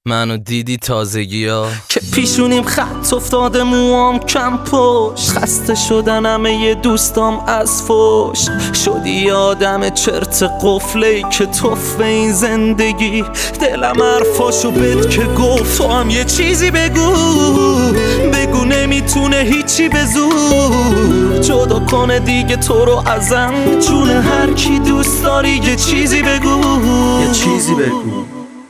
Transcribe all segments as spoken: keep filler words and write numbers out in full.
منو دیدی تازگی ها که پیشونیم خط افتاده، موام کم پشت، خسته شدن همه ی دوستام از فوش. شدی آدم چرت قفلی که توف به این زندگی. دلم حرفاشو بد که گفت، تو هم یه چیزی بگو بگو نمیتونه هیچی به زور جدا کنه دیگه تو رو ازم. جون هر کی دوست داری یه چیزی بگو، یه چیزی بگو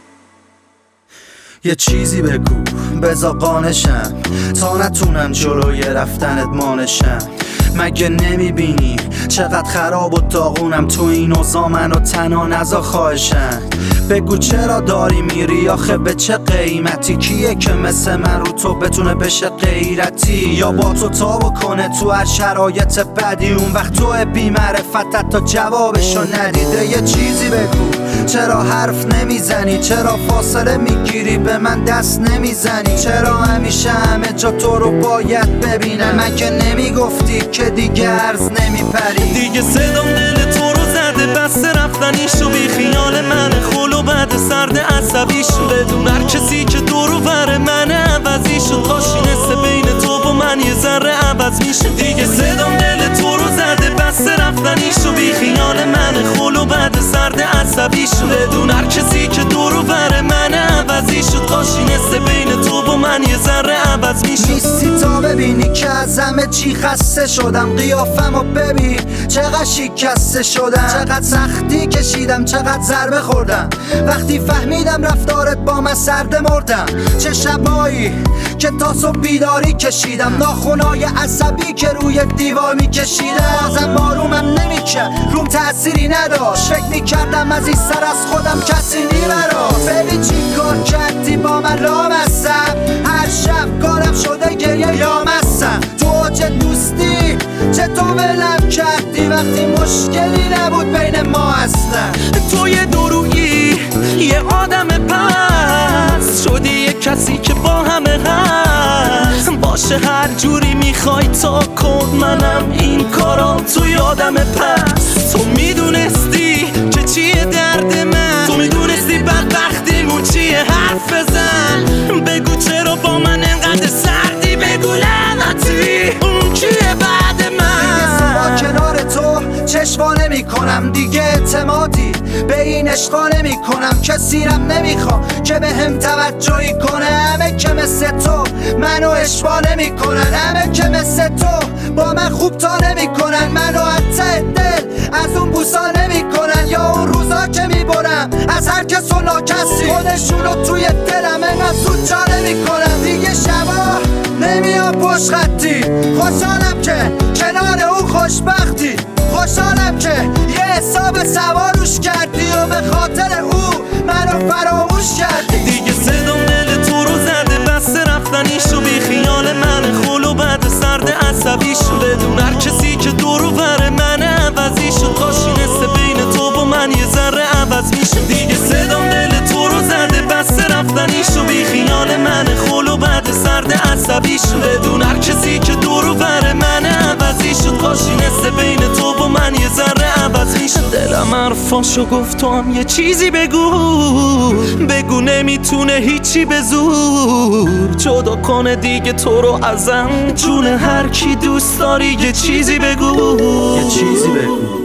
یه چیزی بگو بزا قانشم تا نتونم جلوی رفتنت مانشم. مگه نمیبینی چقدر خراب و داغونم تو این اوضاع؟ منو تنها نزا خواهشم. بگو چرا داری میری آخه به چه قیمتی؟ کیه که مثل من رو تو بتونه بشه غیرتی؟ یا با تو تا بکنه تو هر شرایط بدی؟ اون وقت تو بی معرفتت تا جوابشو ندیده. یه چیزی بگو چرا حرف نمیزنی؟ چرا فاصله میگیری به من دست نمیزنی؟ چرا همیشه همه جا تو رو باید ببینم؟ مگه نمیگفتی که دیگه عرض نمیپری؟ دیگه صدام دل تو رو زده، بسته رفتنیشو بی خیال من خل و بعد سرد عصبیشو. بدون هر کسی که دورو بره من عوضی شد، کاشی نسته بین تو و من یه ذره عوض میشد. دیگه صدام دل تو رو زده، بسته رفتنیشو بی خیال من خل و بعد سرد عصبی شد. بدون هر کسی که دورو بره من عوضی شد، کاشی نسته بین تو و من یه ذره عوض میشد. نیستی تا ببینی که از همه چی خسته شدم. قیافمو ببین چقدر شکسته شدم، چقدر سختی کشیدم، چقدر ضربه خوردم. وقتی فهمیدم رفتارت با من سرده مردم. چه شبایی که تا صبح بیداری کشیدم، ناخونای عصبی که روی دیوار میکشیدم. بازم بارومم نمیکرد، روم تأثیری نداشت. فکر میکردم از این سر از خودم کسی نیمراست. ببین چی کار کردی با من لامستم، هر شب کارم شده گریه یامستم. تو اوج دوستی چطور ولم کردی وقتی مشکلی نبود بین ما اصلا؟ تو یه درویی یه آدم پس شدی، یه کسی که با همه هست. باشه هر جوری میخوای تا کن، منم این کارا تو یادم پس. تو میدونستی که چیه درد من، تو میدونستی بدبختیمون چیه، حرف بزن بگو چرا با من انقدر سردی. بگو لعنتی اون کیه بعد من؟ با کنار تو چشوا نمی کنم دیگه، اعتمادی به این عشقا نمی کنم. کسیرم نمیخوام که به هم توجهی کنه. همه که مثل تو منو اشوا نمی کنن، همه که مثل تو با من خوب تا نمی کنن. منو حتی دل از اون بوسا نمی کنن، یا اون روزا که می برم از هر کس و ناکسی خودشونو توی دلم انقدر زود جا نمی کنن. دیگه شبا نمیام پشت خطی، خوشحالم که کنار اون خوشبختی. خوشحالم که یه حساب سواروش کردی و به خاطر او منو فراموش کردی. دیگه صدام دل تو رو زده، بسته رفتنیشو بی خیال من خل و بعد سرد عصبی شد. بدون هر کسی که دورو بره من عوضی شد، کاشی نسته بین تو و من یه ذره عوض میشد. دیگه صدام دل تو رو زده، بسته رفتنیشو بی خیال من خل و بعد سرد عصبی شد. بدون هر کسی که دورو بره من عوضی شد، کاشی نسته بین تو و من یه ذره عوض میشد. دلم حرفاشو گفت، تو هم یه چیزی بگو بگو نمیتونه هیچی به زور جدا کنه دیگه تو رو ازم. جون هر کی دوست داری یه چیزی بگو، یه چیزی بگو